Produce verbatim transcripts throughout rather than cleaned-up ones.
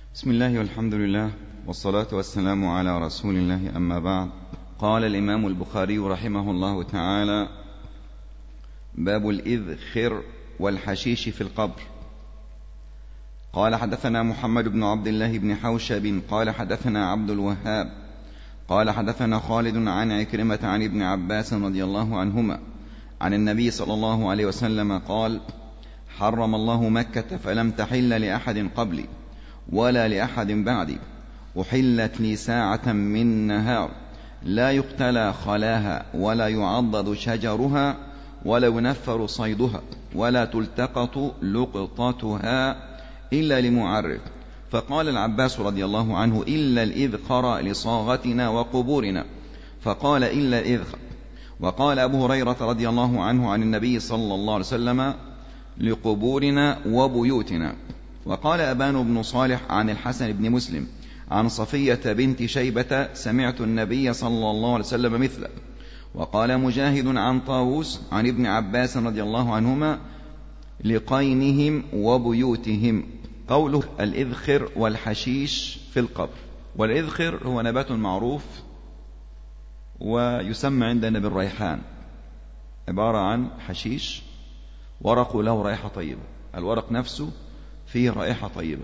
بسم الله والحمد لله والصلاة والسلام على رسول الله، أما بعد. قال الإمام البخاري رحمه الله تعالى: باب الإذخر والحشيش في القبر. قال حدثنا محمد بن عبد الله بن حوشب قال حدثنا عبد الوهاب قال حدثنا خالد عن عكرمة عن ابن عباس رضي الله عنهما عن النبي صلى الله عليه وسلم قال: حرم الله مكة فلم تحل لأحد قبلي ولا لأحد بعدي، أحلت لي ساعة من نهار، لا يقتلى خلاها ولا يعضد شجرها ولا ينفر صيدها ولا تلتقط لقطتها إلا لمعرف. فقال العباس رضي الله عنه: إلا الإذخر لصاغتنا وقبورنا. فقال: إلا الإذخر. وقال أبو هريرة رضي الله عنه عن النبي صلى الله عليه وسلم: لقبورنا وبيوتنا. وقال أبان بن صالح عن الحسن بن مسلم عن صفية بنت شيبة: سمعت النبي صلى الله عليه وسلم مثله. وقال مجاهد عن طاووس عن ابن عباس رضي الله عنهما: لقينهم وبيوتهم. قوله الإذخر والحشيش في القبر. والإذخر هو نبات معروف ويسمى عندنا بالريحان، عبارة عن حشيش ورقه له رائحة طيبة، الورق نفسه فيه رائحة طيبة.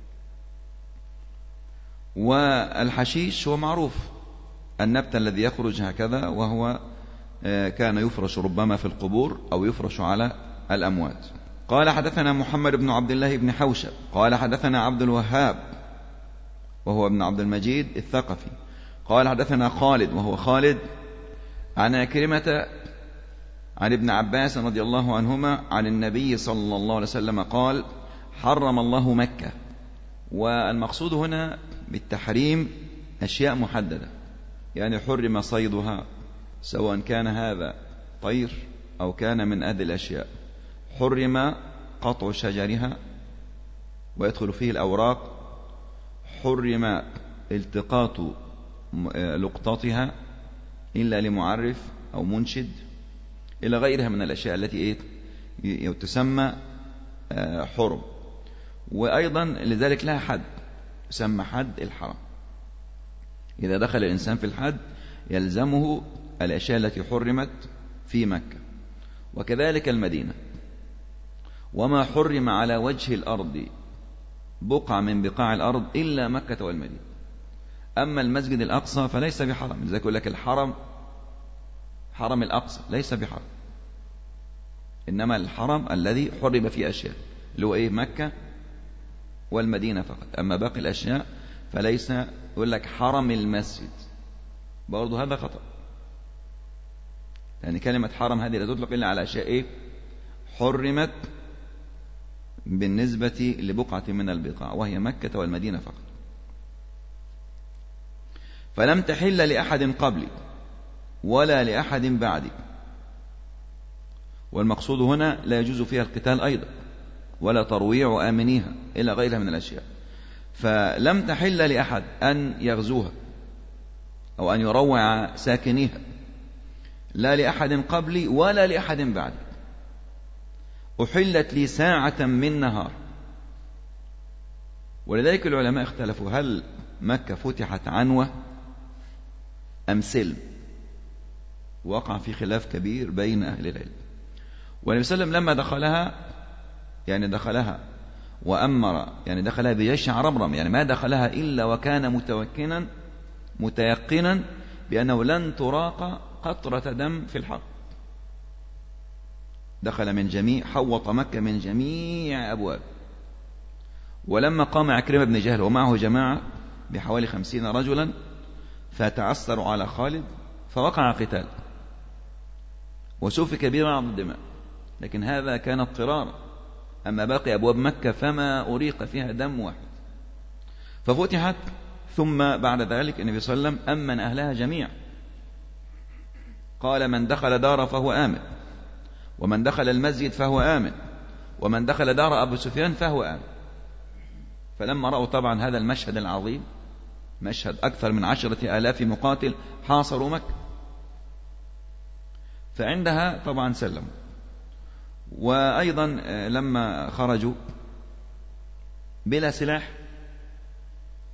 والحشيش هو معروف النبت الذي يخرج هكذا، وهو كان يفرش ربما في القبور أو يفرش على الأموات. قال حدثنا محمد بن عبد الله بن حوشب قال حدثنا عبد الوهاب وهو ابن عبد المجيد الثقفي قال حدثنا خالد وهو خالد عن عكرمة عن ابن عباس رضي الله عنهما عن النبي صلى الله عليه وسلم قال: حرم الله مكة. والمقصود هنا بالتحريم أشياء محددة، يعني حرم صيدها، سواء كان هذا طير أو كان من أهل الأشياء. حرم قطع شجرها ويدخل فيه الأوراق. حرم التقاط لقطتها إلا لمعرف أو منشد، إلى غيرها من الأشياء التي إيه تسمى حرم. وأيضا لذلك لها حد يسمى حد الحرم. إذا دخل الإنسان في الحد يلزمه الأشياء التي حرمت في مكة، وكذلك المدينة. وما حرم على وجه الأرض بقعة من بقاع الأرض إلا مكة والمدينة. أما المسجد الأقصى فليس بحرم، لذلك يقول لك الحرم حرم الأقصى ليس بحرم، إنما الحرم الذي حرم فيه أشياء اللي هو إيه مكة والمدينة فقط. أما باقي الأشياء فليس. يقول لك حرم المسجد، برضو هذا خطأ، يعني كلمة حرم هذه لا تطلق إلا على أشياء إيه حرمت بالنسبة لبقعة من البقاع، وهي مكة والمدينة فقط. فلم تحل لأحد قبلي ولا لأحد بعدي. والمقصود هنا لا يجوز فيها القتال أيضا ولا ترويع آمنيها إلى غيرها من الأشياء. فلم تحل لأحد أن يغزوها أو أن يروع ساكنيها، لا لأحد قبلي ولا لأحد بعدي. أحلت لي ساعة من نهار. ولذلك العلماء اختلفوا: هل مكة فتحت عنوة أم سلم؟ وقع في خلاف كبير بين أهل العلم. والنبي صلى الله عليه وسلم لما دخلها يعني دخلها وأمر يعني دخلها بجيش عرمرم، يعني ما دخلها إلا وكان متوكنا متيقنا بأنه لن تراق قطرة دم في الحرب. دخل من جميع حوط مكة من جميع أبواب. ولما قام عكرمة بن جهل ومعه جماعة بحوالي خمسين رجلا فتعثروا على خالد فوقع قتال وسفك بعض الدماء، لكن هذا كان اضطرارا. أما باقي أبواب مكة فما أريق فيها دم واحد. ففتحت، ثم بعد ذلك النبي صلى الله عليه وسلم أمن أهلها جميعا. قال: من دخل دار فهو آمن، ومن دخل المسجد فهو آمن، ومن دخل دار أبو سفيان فهو آمن. فلما رأوا طبعا هذا المشهد العظيم، مشهد أكثر من عشرة آلاف مقاتل حاصروا مكة، فعندها طبعا سلموا. وأيضا لما خرجوا بلا سلاح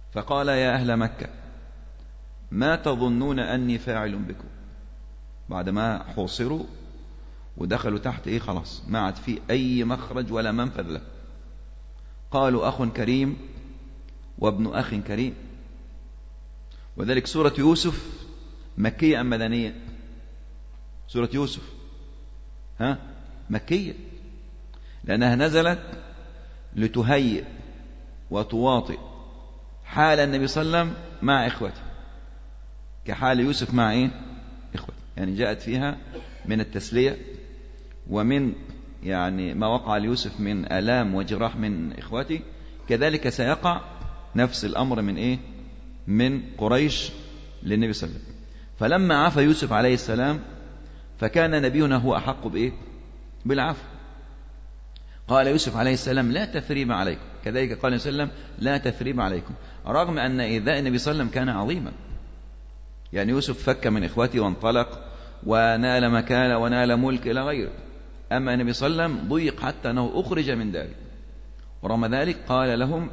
فقال يا أهل مكة ما تظنون أني فاعل بكم؟ بعد ما حوصروا ودخلوا تحت إيه خلاص ما عاد في أي مخرج ولا منفذ له. قالوا أخ كريم وابن أخ كريم. وذلك سورة يوسف مكية أم مدنية؟ سورة يوسف ها مكية، لأنها نزلت لتهيئ وتواطئ حال النبي صلى الله عليه وسلم مع إخوته كحال يوسف مع إيه؟ إخوته. يعني جاءت فيها من التسلية ومن يعني ما وقع ليوسف من آلام وجراح من إخوته، كذلك سيقع نفس الأمر من إيه؟ من قريش للنبي صلى الله عليه وسلم. فلما عفى يوسف عليه السلام فكان نبينا هو أحق بإيه؟ بالعفو. قال يوسف عليه السلام لا تثريب عليكم، كذلك قال النبي صلى الله عليه وسلم لا تثريب عليكم، رغم أن إيذاء النبي صلى الله عليه وسلم كان عظيما. يعني يوسف فك من إخوته وانطلق ونال مكانة ونال ملك إلى غيره، أما النبي صلى الله عليه وسلم ضيق حتى أنه أخرج من داره، ورغم ذلك قال لهم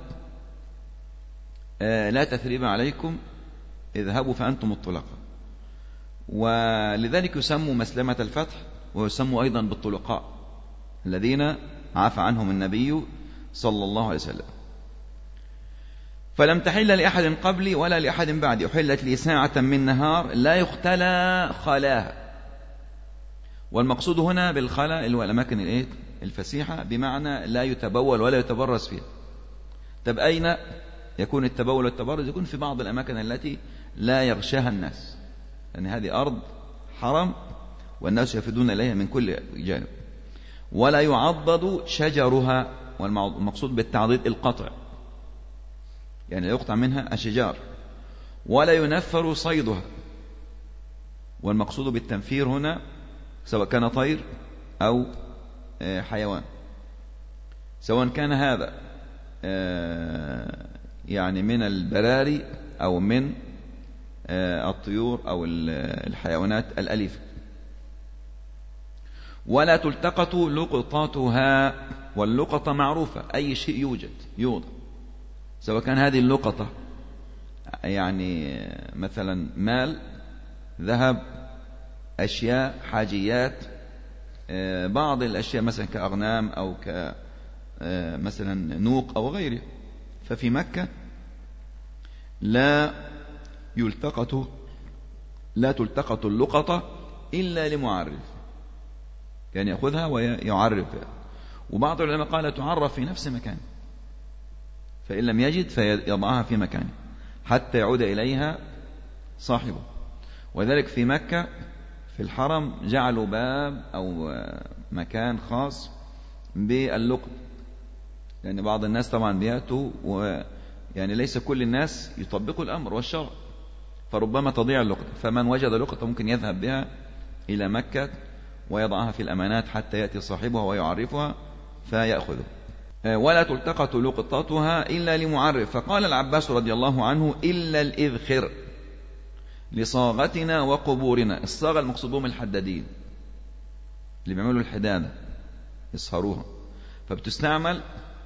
آه لا تثريب عليكم اذهبوا فأنتم الطلقاء. ولذلك يسموا مسلمة الفتح ويسموا أيضا بالطلقاء الذين عفى عنهم النبي صلى الله عليه وسلم. فلم تحل لأحد قبلي ولا لأحد بعدي، أحلت لي ساعة من نهار لا يختلى خلاها. والمقصود هنا بالخلا اللي هو الأماكن الفسيحة، بمعنى لا يتبول ولا يتبرز فيها. طب أين يكون التبول والتبرز؟ يكون في بعض الأماكن التي لا يغشاها الناس، لأن يعني هذه أرض حرم والناس يفدون إليها من كل جانب. ولا يعضد شجرها، والمقصود بالتعضيد القطع، يعني يقطع منها الشجار. ولا ينفر صيدها، والمقصود بالتنفير هنا سواء كان طير أو حيوان، سواء كان هذا يعني من البراري أو من الطيور أو الحيوانات الأليفة. ولا تلتقط لقطاتها، واللقطة معروفة أي شيء يوجد يوضع، سواء كان هذه اللقطة يعني مثلا مال، ذهب، أشياء حاجيات، بعض الأشياء مثلا كأغنام أو كمثلا نوق أو غيره. ففي مكة لا يلتقط لا تلتقط اللقطة إلا لمعرف، يعني يأخذها ويعرف بها. وبعض العلماء قال تعرف في نفس مكان، فإن لم يجد فيضعها في مكانه حتى يعود إليها صاحبه. وذلك في مكة في الحرم جعلوا باب أو مكان خاص باللقط، لأن يعني بعض الناس طبعا بيأتوا ويعني ليس كل الناس يطبقوا الأمر والشرع، فربما تضيع اللقطة. فمن وجد لقطة ممكن يذهب بها إلى مكة ويضعها في الأمانات حتى يأتي صاحبها ويعرفها فيأخذه. ولا تلتقط لقطاتها إلا لمعرف. فقال العباس رضي الله عنه إلا الإذخر لصاغتنا وقبورنا. الصاغة المقصود بهم الحدادين اللي بيعملوا الحدادة يصهروها، فبتستعمل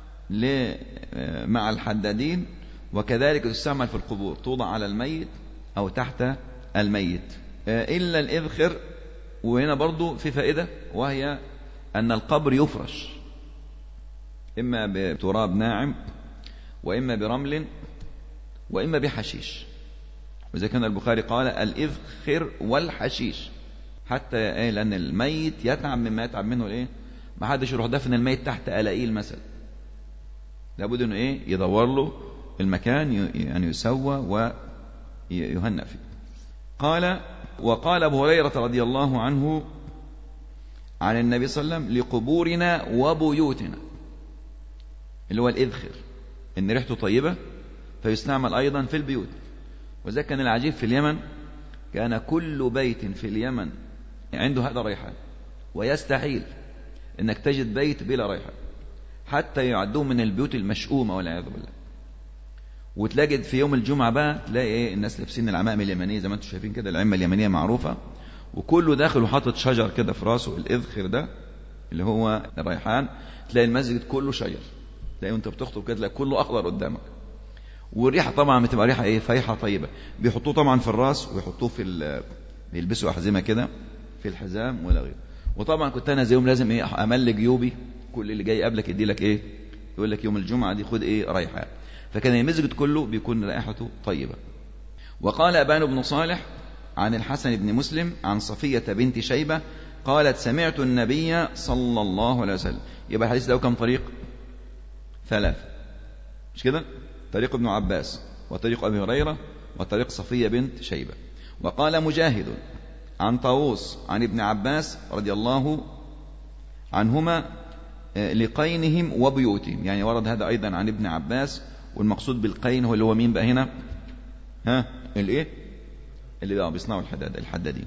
مع الحدادين، وكذلك تستعمل في القبور، توضع على الميت أو تحت الميت. إلا الإذخر. وهنا برضو في فائدة، وهي أن القبر يفرش إما بتراب ناعم وإما برمل وإما بحشيش. وإذا كان البخاري قال الإذخر والحشيش، حتى إيه؟ لأن الميت يتعب مما يتعب منه الإيه؟ ما حدش يروح دفن الميت تحت ألاقيل مثلا، لابد إنه إيه؟ يدور له المكان يعني يسوى ويهنأ فيه. قال وقال أبو هريرة رضي الله عنه عن النبي صلى الله عليه وسلم لقبورنا وبيوتنا، اللي هو الإذخر، إن ريحته طيبة فيستعمل أيضا في البيوت. وذلك كان العجيب في اليمن، كان كل بيت في اليمن عنده هذا الريحان، ويستحيل إنك تجد بيت بلا ريحان، حتى يعدوه من البيوت المشؤومة والعياذ بالله. وتلاقي في يوم الجمعة بقى تلاقي إيه؟ الناس لابسين العمائم اليمنية زي ما انتم شايفين كده، العمة اليمنية معروفة، وكله داخل وحاطط شجر كده في راسه، الإذخر ده اللي هو الريحان. تلاقي المسجد كله شجر، تلاقي وانت بتخطب كده تلاقي كله أخضر قدامك. والريحة طبعا بتبقى ريحة ايه، فايحة طيبة. بيحطوه طبعا في الراس، ويحطوه في بيلبسوا أحزمة كده في الحزام ولا غيره. وطبعا كنت انا زي يوم لازم ايه امل جيوبي، كل اللي جاي قبلك يدي لك ايه، يقول لك يوم الجمعة دي خد ايه ريحة. فكان المسجد كله بيكون رائحته طيبة. وقال أبان بن صالح عن الحسن بن مسلم عن صفية بنت شيبة قالت سمعت النبي صلى الله عليه وسلم. يبقى الحديث ده كم طريق؟ ثلاث، مش كده؟ طريق ابن عباس، وطريق أبي هريرة، وطريق صفية بنت شيبة. وقال مجاهد عن طاووس عن ابن عباس رضي الله عنهما لقينهم وبيوتهم، يعني ورد هذا أيضا عن ابن عباس. والمقصود بالقين هو اللي هو مين بقى هنا؟ ها الايه اللي بقى بيصنعوا الحداد الحدادين.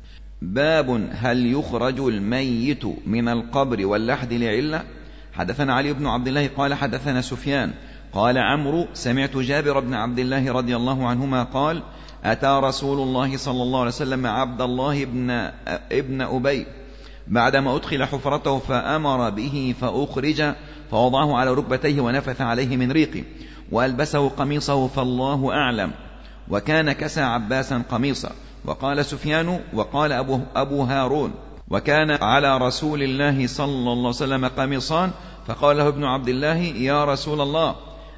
باب هل يخرج الميت من القبر واللحد لعلة. حدثنا علي بن عبد الله قال حدثنا سفيان قال عمرو سمعت جابر بن عبد الله رضي الله عنهما قال أتى رسول الله صلى الله عليه وسلم عبد الله ابن, ابن أبي بعدما أدخل حفرته فأمر به فأخرج فوضعه على ركبتيه ونفث عليه من ريقه وألبسه قميصه فالله أعلم، وكان كسى عباسا قميصا. وقال سفيان وقال أبو, أبو هارون وكان على رسول الله صلى الله عليه وسلم قميصان، فقال له ابن عبد الله يا رسول الله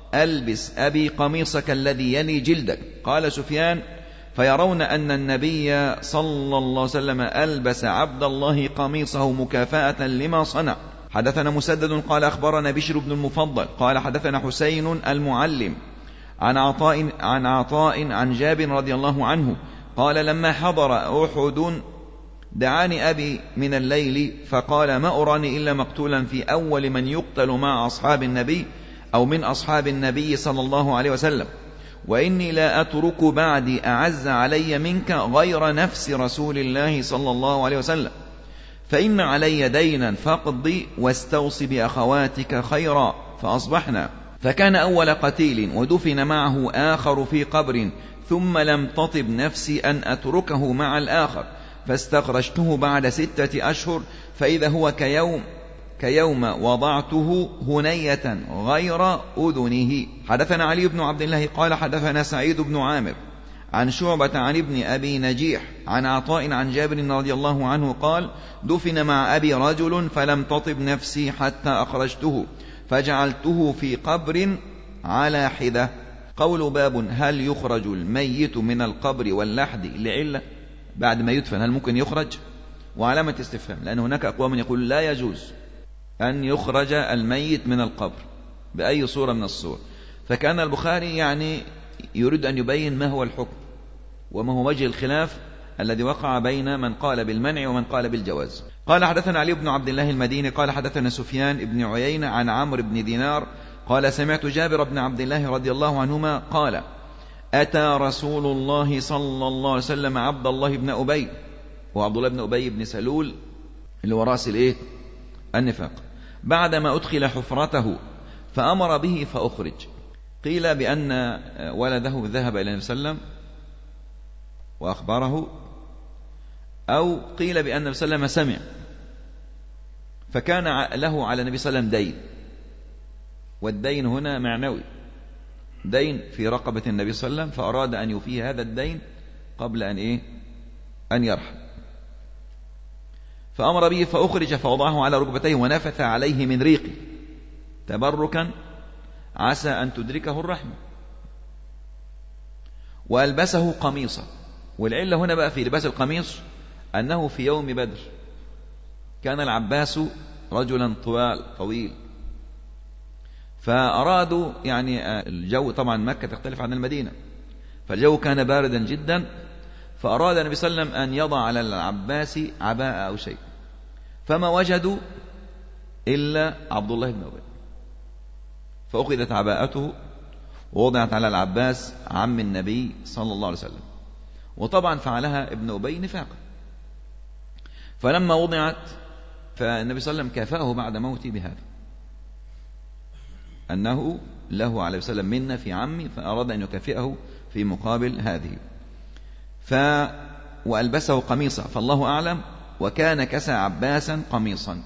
ألبس أبي قميصك الذي يلي جلدك. قال سفيان فيرون أن النبي صلى الله عليه وسلم ألبس عبد الله قميصه مكافأة لما صنع. حدثنا مسدد قال أخبرنا بشر بن المفضل قال حدثنا حسين المعلم عن عطاء عن عطاء عن جابر رضي الله عنه قال لما حضر أحد دعاني أبي من الليل فقال ما أراني إلا مقتولا في أول من يقتل مع أصحاب النبي أو من أصحاب النبي صلى الله عليه وسلم، وإني لا أترك بعدي أعز علي منك غير نفس رسول الله صلى الله عليه وسلم، فإن علي دينا فاقضي واستوصي بأخواتك خيرا. فأصبحنا فكان أول قتيل ودفن معه آخر في قبر، ثم لم تطب نفسي أن أتركه مع الآخر، فاستخرجته بعد ستة أشهر فإذا هو كيوم كيوم وضعته هنية غير أذنه. حدثنا علي بن عبد الله قال حدثنا سعيد بن عامر عن شعبة عن ابن أبي نجيح عن عطاء عن جابر رضي الله عنه قال دفن مع أبي رجل فلم تطب نفسي حتى أخرجته فجعلته في قبر على حدة. قول باب هل يخرج الميت من القبر واللحد لعلة، بعد ما يدفن هل ممكن يخرج؟ وعلامة استفهام، لأن هناك أقوام يقول لا يجوز أن يخرج الميت من القبر بأي صورة من الصور. فكان البخاري يعني يريد أن يبين ما هو الحكم وما هو وجه الخلاف الذي وقع بين من قال بالمنع ومن قال بالجواز. قال حدثنا علي بن عبد الله المديني قال حدثنا سفيان بن عيينة عن عمرو بن دينار قال سمعت جابر بن عبد الله رضي الله عنهما قال أتى رسول الله صلى الله عليه وسلم عبد الله بن أبي، وعبد الله بن أبي بن سلول اللي هو رأس الإيه؟ النفاق، بعدما أدخل حفرته فأمر به فأخرج. قيل بأن ولده ذهب إلى النبي صلى الله عليه وسلم وأخبره، أو قيل بأن النبي صلى الله عليه وسلم سمع فكان له على النبي صلى الله عليه وسلم دين، والدين هنا معنوي، دين في رقبة النبي صلى الله عليه وسلم، فأراد أن يفي هذا الدين قبل أن إيه؟ أن يرحل. فأمر به فأخرج فوضعه على ركبتيه ونفث عليه من ريقه تبركا عسى أن تدركه الرحمة، وألبسه قميصا. والعلة هنا بقى في لباس القميص أنه في يوم بدر كان العباس رجلا طوال طويل، فأرادوا يعني الجو طبعا مكة تختلف عن المدينة، فالجو كان باردا جدا، فأراد النبي صلى الله عليه وسلم أن يضع على العباس عباءة أو شيء، فما وجدوا إلا عبد الله بن أبي، فأخذت عباءته ووضعت على العباس عم النبي صلى الله عليه وسلم، وطبعا فعلها ابن أبي نفاقا. فلما وضعت فالنبي صلى الله عليه وسلم كافأه بعد موته بهذا، أنه له عليه وسلم منا في عمي، فأراد أن يكافئه في مقابل هذه. ف وألبسه قميصا فالله أعلم، وكان كسى عباسا قميصا.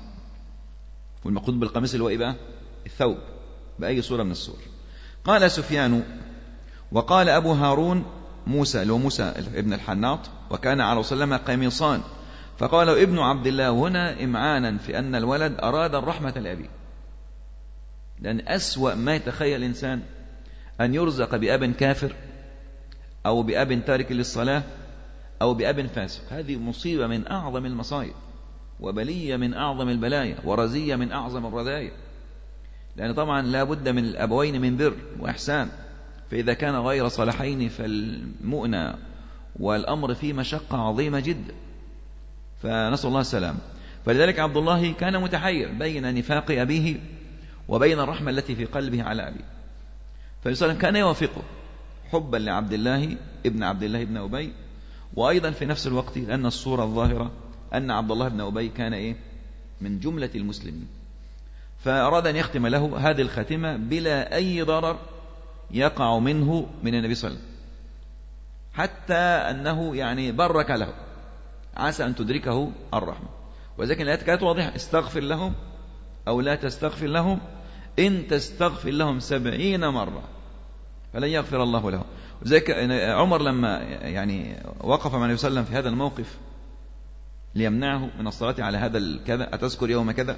والمقصود بالقميص اللي هو إيه بقى؟ الثوب بأي صورة من الصور. قال سفيان وقال أبو هارون موسى لو موسى ابن الحناط وكان على وسلم قميصان، فقال ابن عبد الله هنا إمعانا في أن الولد أراد الرحمة لأبيه، لأن أسوأ ما يتخيل الإنسان أن يرزق بأب كافر أو بأب تارك للصلاة أو بأب فاسق. هذه مصيبة من أعظم المصائب، وبلية من أعظم البلايا، ورزية من أعظم الرذايا، لأن طبعا لا بد من الأبوين من بر وإحسان، فإذا كان غير صالحين فالمؤنى والأمر فيه مشقة عظيمة جدا، فنسأل الله السلام. فلذلك عبد الله كان متحير بين نفاق أبيه وبين الرحمة التي في قلبه على أبيه، فالرسول كان يوافقه حبا لعبد الله ابن عبد الله بن أبي، وأيضا في نفس الوقت لأن الصورة الظاهرة أن عبد الله بن أبي كان إيه من جملة المسلمين، فأراد أن يختم له هذه الختمة بلا أي ضرر يقع منه من النبي صلى الله عليه وسلم، حتى أنه يعني برك له، عسى أن تدركه الرحمة. وذلك الآيات كانت واضحة: استغفر لهم أو لا تستغفر لهم، إن تستغفر لهم سبعين مرة فلن يغفر الله لهم. وذلك عمر لما يعني وقف مع النبي صلى الله عليه وسلم في هذا الموقف ليمنعه من الصلاة على هذا الكذا، أتذكر يوم كذا،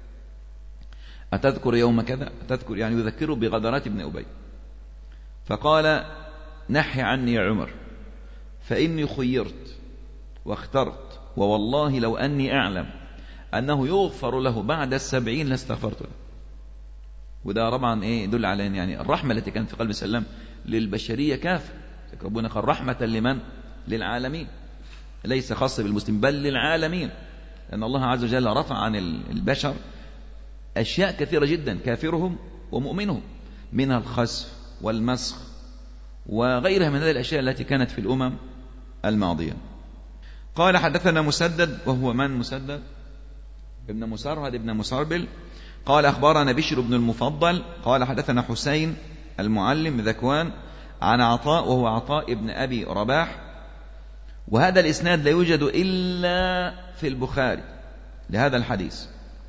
أتذكر يوم كذا، أتذكر يعني يذكره بغدرات ابن أبي، فقال: نحي عني يا عمر فإني خيرت واخترت، ووالله لو أني أعلم أنه يغفر له بعد السبعين لاستغفرت له. وده طبعا إيه يدل على يعني الرحمة التي كانت في قلب سلام للبشرية كافة. ربنا قال رحمة لمن؟ للعالمين، ليس خاص بالمسلم بل للعالمين، لأن الله عز وجل رفع عن البشر أشياء كثيرة جدا، كافرهم ومؤمنهم، منها الخسف والمسخ وغيرها من هذه الأشياء التي كانت في الأمم الماضية. قال: حدثنا مسدد، وهو من مسدد؟ ابن مسرهد ابن مسربل. قال: أخبرنا بشر بن المفضل قال: حدثنا حسين المعلم ذكوان عن عطاء، وهو عطاء ابن أبي رباح. وهذا الإسناد لا يوجد إلا في البخاري لهذا الحديث،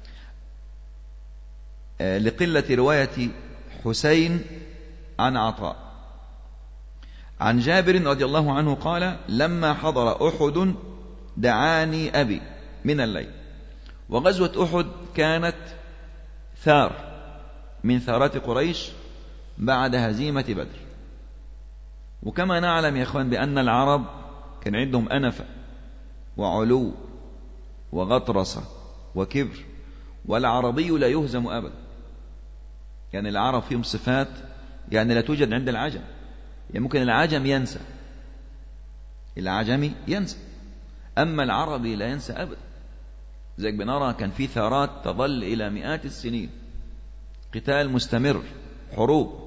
لقلة رواية حسين عن عطاء. عن جابر رضي الله عنه قال: لما حضر أحد دعاني أبي من الليل. وغزوة أحد كانت ثار من ثارات قريش بعد هزيمة بدر. وكما نعلم يا أخوان بأن العرب كان عندهم أنفة وعلو وغطرسة وكبر، والعربي لا يهزم أبدا. يعني العرب فيهم صفات يعني لا توجد عند العجم، يعني ممكن العجم ينسى، العجمي ينسى، أما العربي لا ينسى أبدا. زي بنرى كان في ثارات تظل إلى مئات السنين، قتال مستمر، حروب.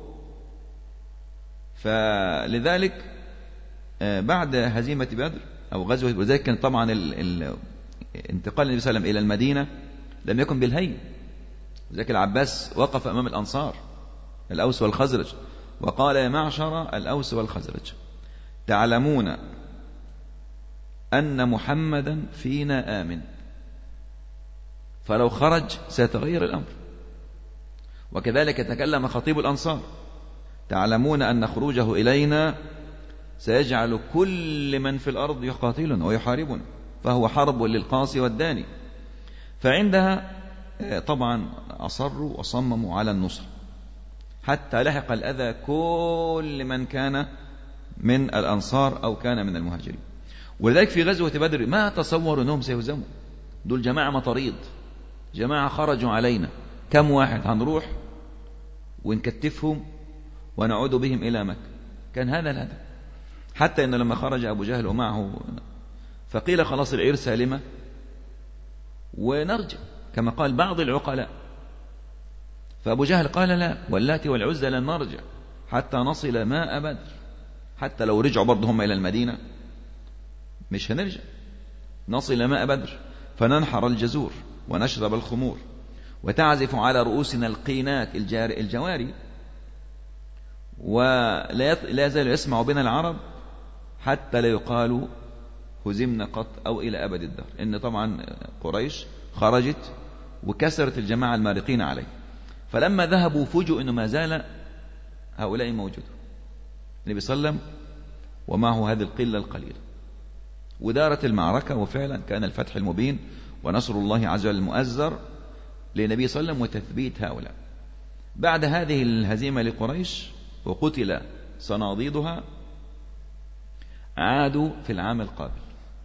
فلذلك بعد هزيمة بدر أو غزوة، وذلك كان طبعا ال ال انتقال النبي صلى الله عليه وسلم إلى المدينة لم يكن بالهين. ذلك العباس وقف أمام الأنصار الأوس والخزرج وقال: يا معشر الأوس والخزرج، تعلمون أن محمدا فينا آمن، فلو خرج سيتغير الأمر. وكذلك تكلم خطيب الأنصار: تعلمون أن خروجه إلينا سيجعل كل من في الأرض يقاتلنا ويحاربنا، فهو حرب للقاصي والداني. فعندها طبعا أصروا وصمموا على النصر حتى لحق الأذى كل من كان من الأنصار أو كان من المهاجرين. ولذلك في غزوة بدر ما تصوروا أنهم سيهزموا، دول جماعة مطاريد، جماعة خرجوا علينا، كم واحد هنروح ونكتفهم ونعود بهم إلى مكة. كان هذا الهدف، حتى إن لما خرج أبو جهل ومعه فقيل خلاص العير سالمة ونرجع كما قال بعض العقلاء، فأبو جهل قال: لا، واللات والعزى لن نرجع حتى نصل ماء بدر، حتى لو رجعوا برضه هم إلى المدينة مش هنرجع، نصل ماء بدر فننحر الجزور ونشرب الخمور وتعزف على رؤوسنا القينات الجواري، ولا يزال يسمع بنا العرب حتى لا يقالوا هزمنا قط أو إلى أبد الدهر. إن طبعا قريش خرجت وكسرت الجماعة المارقين عليه، فلما ذهبوا فوجئوا إنه ما زال هؤلاء موجود، النبي صلى الله عليه وسلم ومعه هذه القلة القليلة، ودارت المعركة، وفعلا كان الفتح المبين ونصر الله عز وجل المؤزر للنبي صلى الله عليه وسلم وتثبيت هؤلاء. بعد هذه الهزيمة لقريش وقتل صناديدها، عادوا في العام القابل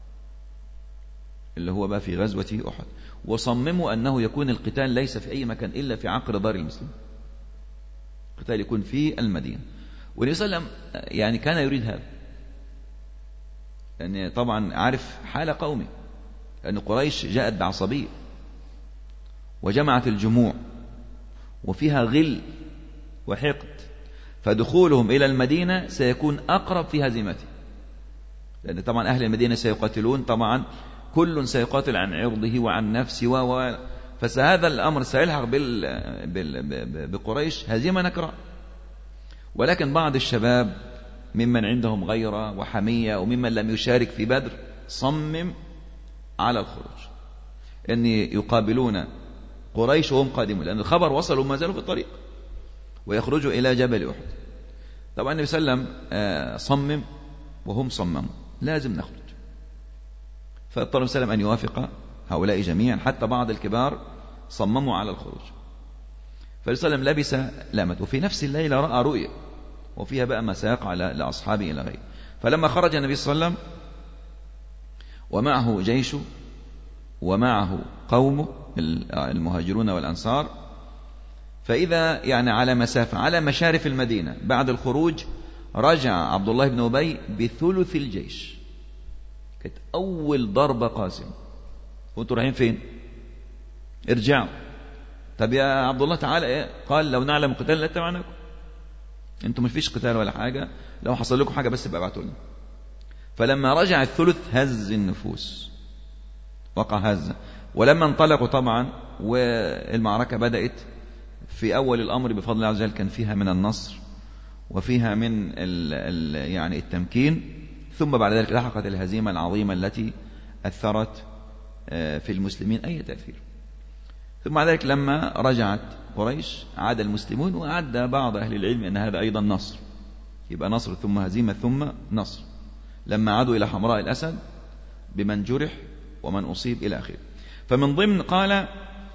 اللي هو بقى في غزوة أحد، وصمموا أنه يكون القتال ليس في أي مكان إلا في عقر دار المسلمين، القتال يكون في المدينة. والنبي صلى الله عليه وسلم يعني كان يريد هذا، لأن يعني طبعا عارف حال قومه، لأن قريش جاءت بعصبية وجمعت الجموع وفيها غل وحقد، فدخولهم إلى المدينة سيكون أقرب في هزيمته، لأن طبعا أهل المدينة سيقاتلون، طبعا كل سيقاتل عن عرضه وعن نفسه و فهذا الأمر سيلحق بال... بال... بقريش هزيمة نكراء. ولكن بعض الشباب ممن عندهم غيرة وحمية وممن لم يشارك في بدر صمم على الخروج، أن يقابلون قريش وهم قادمون، لأن الخبر وصل وما زالوا في الطريق، ويخرجوا إلى جبل أحد. طبعا النبي صلى الله عليه وسلم صمم وهم صمموا لازم نخرج، فاضطر النبي صلى الله عليه وسلم أن يوافق هؤلاء جميعا، حتى بعض الكبار صمموا على الخروج. فالنبي صلى الله عليه وسلم لبس لامت، وفي نفس الليلة رأى رؤيا وفيها بقى مساق على لأصحابه إلى غيره. فلما خرج النبي صلى الله عليه وسلم ومعه جيشه ومعه قومه المهاجرون والأنصار، فإذا يعني على مسافة على مشارف المدينة بعد الخروج رجع عبد الله بن أبي بثلث الجيش. كانت أول ضربة قاسمة. وانتوا رايحين فين؟ ارجعوا. طب يا عبد الله تعالى إيه؟ قال لو نعلم قتال لاتبعناكم، انتوا مفيش قتال ولا حاجة، لو حصل لكم حاجة بس ابعتوا لنا. فلما رجع الثلث هز النفوس، وقع هزة. ولما انطلقوا طبعا والمعركة بدأت، في أول الأمر بفضل الله عز وجل كان فيها من النصر وفيها من ال ال يعني التمكين، ثم بعد ذلك لحقت الهزيمة العظيمة التي أثرت في المسلمين أي تأثير. ثم بعد ذلك لما رجعت قريش عاد المسلمون، وأعد بعض أهل العلم أن هذا أيضا نصر، يبقى نصر ثم هزيمة ثم نصر، لما عادوا إلى حمراء الأسد بمن جرح ومن أصيب إلى آخره. فمن ضمن قال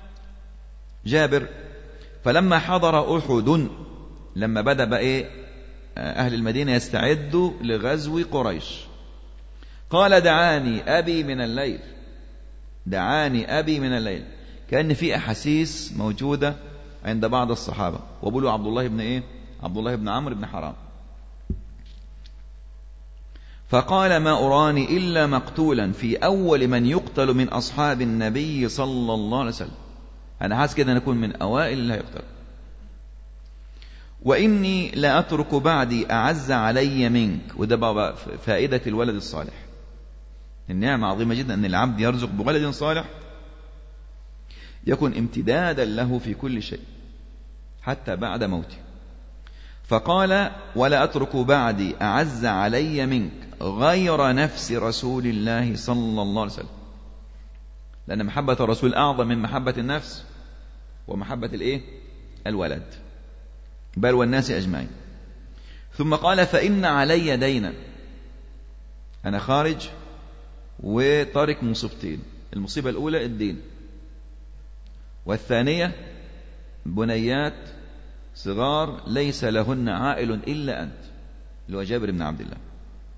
جابر فلما حضر أحد، لما بدأ بقى أهل المدينة يستعدوا لغزو قريش، قال دعاني أبي من الليل، دعاني أبي من الليل، كأن في أحاسيس موجودة عند بعض الصحابة. وبقولوا عبد الله بن إيه؟ عبد الله بن عمرو بن حرام. فقال ما أراني إلا مقتولا في أول من يقتل من أصحاب النبي صلى الله عليه وسلم، أنا حاسس كده أن أكون من أوائل اللي هيقتل. وإني لا أترك بعدي أعز علي منك. وده بقى فائدة الولد الصالح، النعمة عظيمة جدا أن العبد يرزق بولد صالح يكون امتدادا له في كل شيء حتى بعد موته. فقال ولا أترك بعدي أعز علي منك غير نفس رسول الله صلى الله عليه وسلم، لأن محبة الرسول أعظم من محبة النفس ومحبة الإيه؟ الولد، بل والناس أجمعين. ثم قال فإن علي دينا، أنا خارج وتارك مصيبتين، المصيبة الأولى الدين، والثانية بنيات صغار ليس لهن عائل إلا أنت، اللي هو جابر بن عبد الله.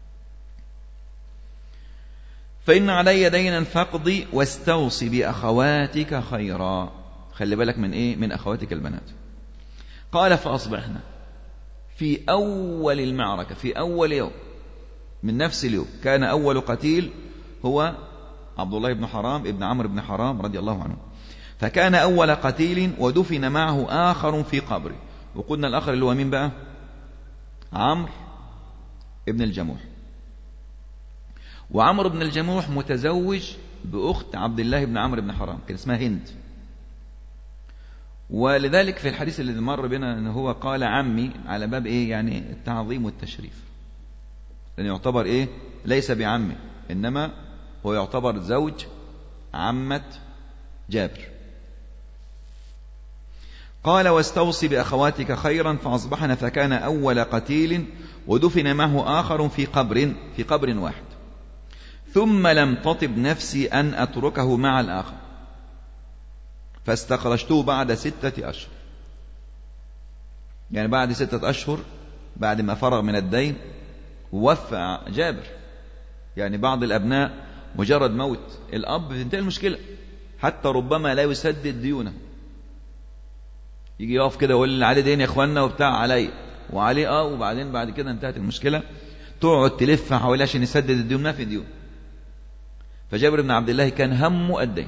فإن علي دينا فاقضي واستوصي بأخواتك خيرا، خلي بالك من إيه؟ من أخواتك البنات. قال فأصبحنا في أول المعركة، في أول يوم من نفس اليوم كان أول قتيل هو عبد الله بن حرام ابن عمرو بن حرام رضي الله عنه، فكان أول قتيل ودفن معه آخر في قبره. وقلنا الآخر اللي هو مين بقى؟ عمرو ابن الجموح. وعمرو بن الجموح متزوج بأخت عبد الله بن عمرو بن حرام، كان اسمها هند. ولذلك في الحديث الذي مر بنا أنه هو قال عمي على باب إيه؟ يعني التعظيم والتشريف، لأن يعتبر إيه؟ ليس بعمي، إنما هو يعتبر زوج عمة جابر. قال واستوصي بأخواتك خيرا فأصبحنا فكان أول قتيل ودفن معه آخر في قبر في قبر واحد، ثم لم تطب نفسي أن أتركه مع الآخر، فاستخرجته بعد ستة أشهر. يعني بعد ستة أشهر بعد ما فرغ من الدين ووفى جابر. يعني بعض الأبناء مجرد موت الأب تنتهي المشكلة، حتى ربما لا يسدد ديونه، يجي يقف كده ويقول اللي عليه دين يا اخوانا وبتاع علي وعليه اه وبعدين بعد كده انتهت المشكلة، تقعد تلف حوالي عشان يسدد الديون، ما في ديون. فجابر بن عبد الله كان همه الدين،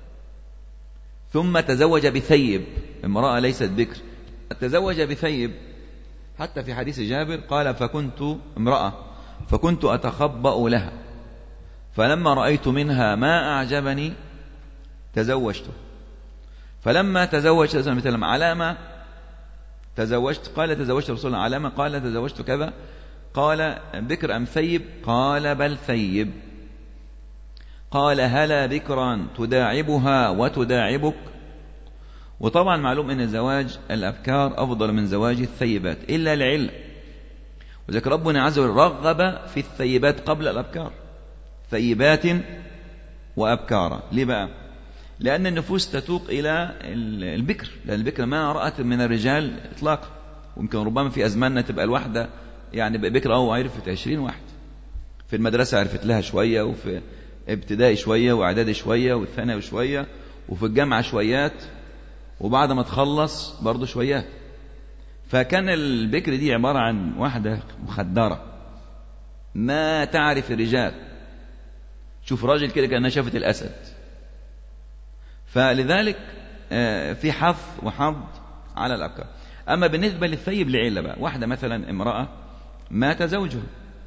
ثم تزوج بثيب، امرأة ليست بكر، تزوج بثيب. حتى في حديث جابر قال فكنت امرأة فكنت أتخبأ لها، فلما رأيت منها ما أعجبني تزوجته. فلما تزوجت مثلا على ما تزوجت قال تزوجت رسول الله، على ما قال تزوجت كذا، قال بكر أم ثيب؟ قال بل ثيب. قال هلا بكرا تداعبها وتداعبك. وطبعا معلوم أن زواج الأبكار أفضل من زواج الثيبات إلا لعلة، وذلك ربنا عز وجل رغب في الثيبات قبل الأبكار، ثيبات وأبكارا. ليه بقى؟ لأن النفوس تتوق إلى البكر، لأن البكر ما رأت من الرجال إطلاقا، ويمكن ربما في أزماننا تبقى الواحدة يعني بكر أو عرفت عشرين واحد، في المدرسة عرفت لها شوية، وفي ابتدائي شوية، وإعدادي شوية، والثانوي شوية، وفي الجامعة شويات، وبعد ما تخلص برضو شويات. فكان البكر دي عبارة عن واحدة مخدرة ما تعرف الرجال، شوف راجل كده كأنها شافت الأسد. فلذلك في حظ وحظ على الأبكار. أما بالنسبة للثيب لعلة بقى، واحدة مثلا امرأة مات زوجها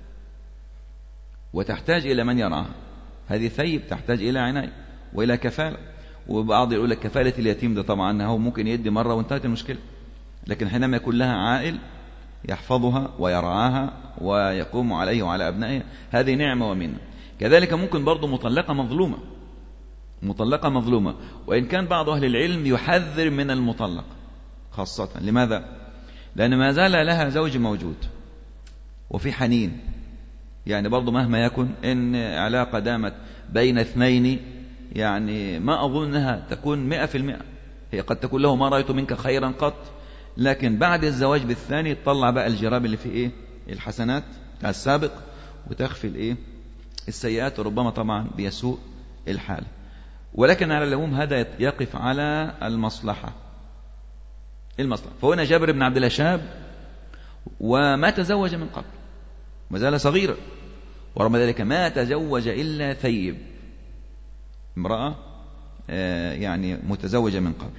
وتحتاج إلى من يرعاها، هذه ثيب تحتاج إلى عناية وإلى كفالة. وبعض يقول لك كفالة اليتيم ده طبعا هو ممكن يدي مرة وانتهت المشكلة، لكن حينما يكون لها عائل يحفظها ويرعاها ويقوم عليه وعلى أبنائها، هذه نعمة ومنة. كذلك ممكن برضو مطلقة مظلومة، مطلقة مظلومة، وإن كان بعض أهل العلم يحذر من المطلق خاصة. لماذا؟ لأن ما زال لها زوج موجود وفي حنين، يعني برضو مهما يكن إن علاقة دامت بين اثنين يعني ما أظن أنها تكون مئة في المئة، هي قد تكون له ما رأيت منك خيرا قط، لكن بعد الزواج بالثاني تطلع بقى الجراب اللي فيه إيه؟ الحسنات بتاع السابق، وتخفي الإيه؟ السيئات، وربما طبعا بيسوء الحال. ولكن على العموم هذا يقف على المصلحة المصلحة. فهنا جابر بن عبد الله شاب وما تزوج من قبل، ما زال صغيرا، ورغم ذلك ما تزوج إلا ثيب، امرأة يعني متزوجة من قبل.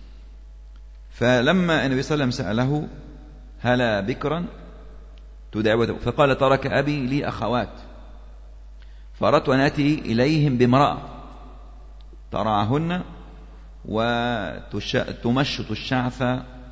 فلما النبي صلى الله عليه وسلم سأله هلا بكرا تدعوته، فقال ترك أبي لي أخوات، فأردت أن أتي إليهم بامرأة ترعاهن وتمشط الشعث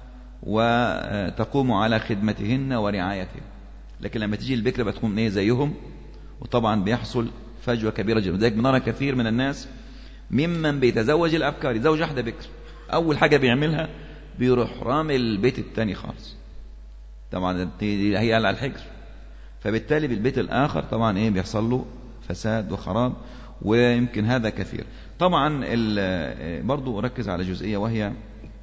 وتقوم على خدمتهن ورعايتهن. لكن لما تجي البكرة بتكون ايه زيهم، وطبعا بيحصل فجوة كبيرة جدا. ذلك بنرى كثير من الناس ممن بيتزوج الأبكار، يتزوج واحدة بكر، أول حاجة بيعملها بيروح رامي البيت الثاني خالص، طبعا هي على الحجر، فبالتالي بالبيت الآخر طبعا ايه بيحصل له فساد وخراب، ويمكن هذا كثير. طبعا برضو أركز على جزئية، وهي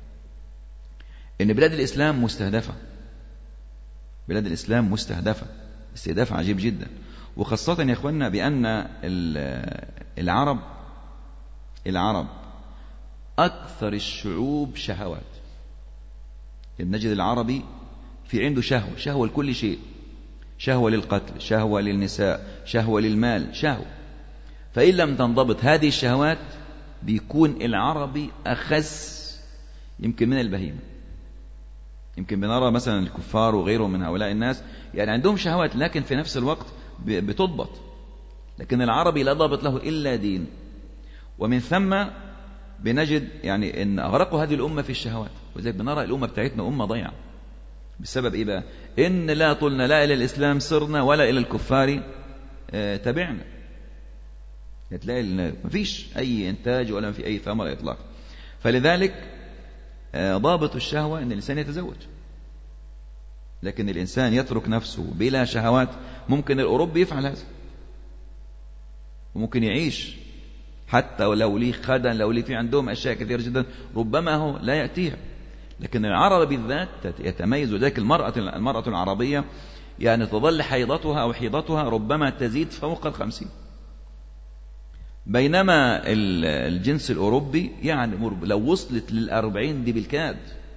إن بلاد الإسلام مستهدفة، بلاد الإسلام مستهدفة استهداف عجيب جدا، وخاصة يا إخواننا بأن العرب العرب أكثر الشعوب شهوات. النجد العربي في عنده شهوة، شهوة لكل شيء، شهوة للقتل، شهوة للنساء، شهوة للمال، شهوة. فإن لم تنضبط هذه الشهوات بيكون العربي أخس يمكن من البهيمة. يمكن بنرى مثلا الكفار وغيرهم من هؤلاء الناس يعني عندهم شهوات لكن في نفس الوقت بتضبط، لكن العربي لا ضابط له إلا دين. ومن ثم بنجد يعني أن أغرقوا هذه الأمة في الشهوات، وذلك بنرى الأمة بتاعتنا أمة ضيعة بسبب إيه بقى؟ إن لا طلنا لا إلى الإسلام صرنا ولا إلى الكفار اه تبعنا. تلاقي ما فيش أي إنتاج ولا في أي ثمرة إطلاق. فلذلك اه ضابط الشهوة أن الإنسان يتزوج، لكن الإنسان يترك نفسه بلا شهوات، ممكن الأوروبي يفعل هذا، وممكن يعيش حتى لو ليه خدن، لو ليه في عندهم أشياء كثيرة جدا ربما هو لا يأتيها. لكن العرب بالذات يتميز ذلك. المرأة المرأة العربية يعني تظل حيضتها أو حيضتها ربما تزيد فوق الخمسين، بينما الجنس الأوروبي يعني لو وصلت للأربعين دي بالكاد،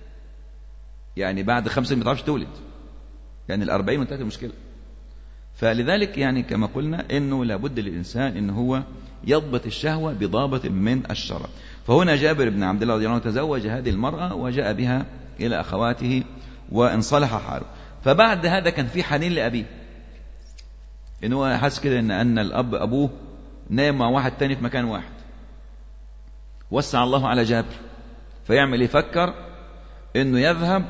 يعني بعد خمسين ما تعرفش تولد، يعني الأربعين وانتهت المشكلة. فلذلك يعني كما قلنا إنه لابد للإنسان إن هو يضبط الشهوة بضابط من الشرع. فهنا جابر بن عبد الله رضي الله عنه تزوج هذه المرأة وجاء بها إلى أخواته وانصلح حاله. فبعد هذا كان في حنين لأبيه، إنه هو حس كده إن أن الأب أبوه نام مع واحد تاني في مكان واحد. وسع الله على جابر، فيعمل يفكر إنه يذهب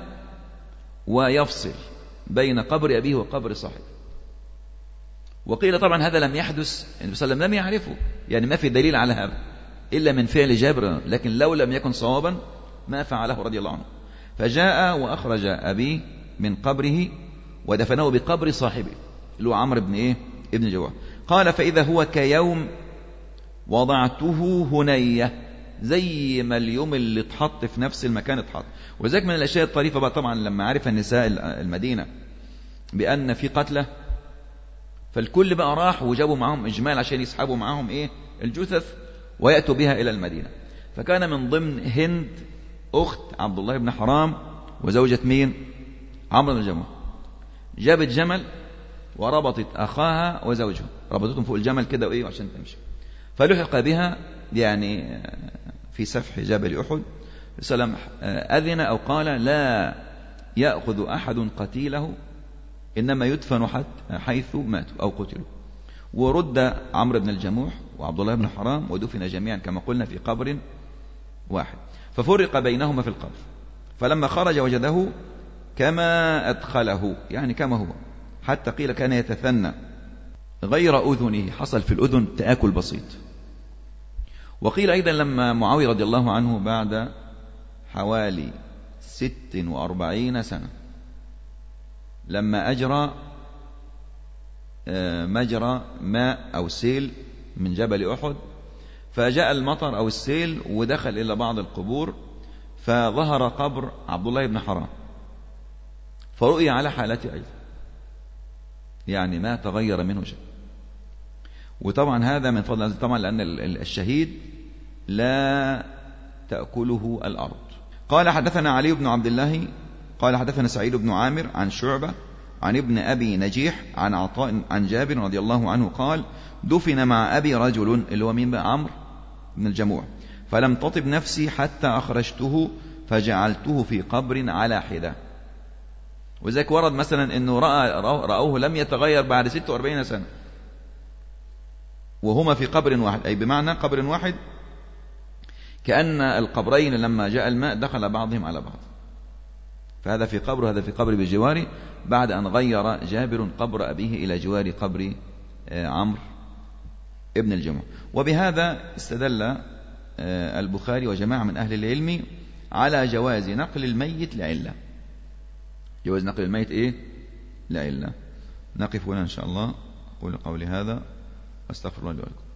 ويفصل بين قبر أبيه وقبر صاحبه. وقيل طبعا هذا لم يحدث، النبي صلى الله عليه وسلم لم يعرفه، يعني ما في دليل على هذا إلا من فعل جابر، لكن لو لم يكن صوابا ما فعله رضي الله عنه. فجاء وأخرج أبيه من قبره ودفنه بقبر صاحبه اللي هو عمرو بن إيه ابن جواح. قال فإذا هو كيوم وضعته هنية، زي ما اليوم اللي اتحط في نفس المكان اتحط. وذلك من الأشياء الطريفة بقى طبعا لما عرف النساء المدينة بأن في قتلة، فالكل بقى راح وجابوا معهم إجمال عشان يسحبوا معهم إيه الجثث ويأتوا بها إلى المدينة. فكان من ضمن هند أخت عبد الله بن حرام وزوجة مين عمرو بن الجموح، جابت جمل وربطت أخاها وزوجها، ربطتهم فوق الجمل كده وإيه عشان تمشي. فلحق بها يعني في سفح جبل أحد. السلام أذن أو قال لا يأخذ أحد قتيله، إنما يدفن حتى حيث ماتوا أو قتلوا. ورد عمرو بن الجموح وعبد الله بن حرام ودفن جميعا كما قلنا في قبر واحد. ففرق بينهما في القبر، فلما خرج وجده كما أدخله، يعني كما هو، حتى قيل كان يتثنى غير أذنه، حصل في الأذن تآكل بسيط. وقيل أيضا لما معاوية رضي الله عنه بعد حوالي ست وأربعين سنة لما أجرى مجرى ماء أو سيل من جبل أحد، فجاء المطر أو السيل ودخل إلى بعض القبور، فظهر قبر عبد الله بن حرام، فرؤي على حالته أيضا، يعني ما تغير منه شيء. وطبعا هذا من فضل الله طبعا، لأن الشهيد لا تأكله الأرض. قال حدثنا علي بن عبد الله قال حدثنا سعيد بن عامر عن شعبة عن ابن أبي نجيح عن عطاء عن جابر رضي الله عنه قال دفن مع أبي رجل، اللي هو مين بقى عمرو بن الجموح، فلم تطب نفسي حتى أخرجته فجعلته في قبر على حدة. وذلك ورد مثلا أنه رأى رأوه لم يتغير بعد ستة وأربعين سنة وهما في قبر واحد، أي بمعنى قبر واحد كأن القبرين لما جاء الماء دخل بعضهم على بعض. فهذا في قبر هذا في قبر بجواره، بعد أن غير جابر قبر أبيه إلى جوار قبر عمرو ابن الجموح. وبهذا استدل البخاري وجماعة من أهل العلم على جواز نقل الميت لعلة، جواز نقل الميت إيه لعلة. نقف هنا إن شاء الله. أقول قولي هذا أستغفر الله لي ولكم.